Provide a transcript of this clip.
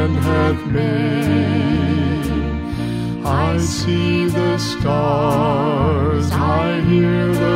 hand hath made. I see the stars, I hear the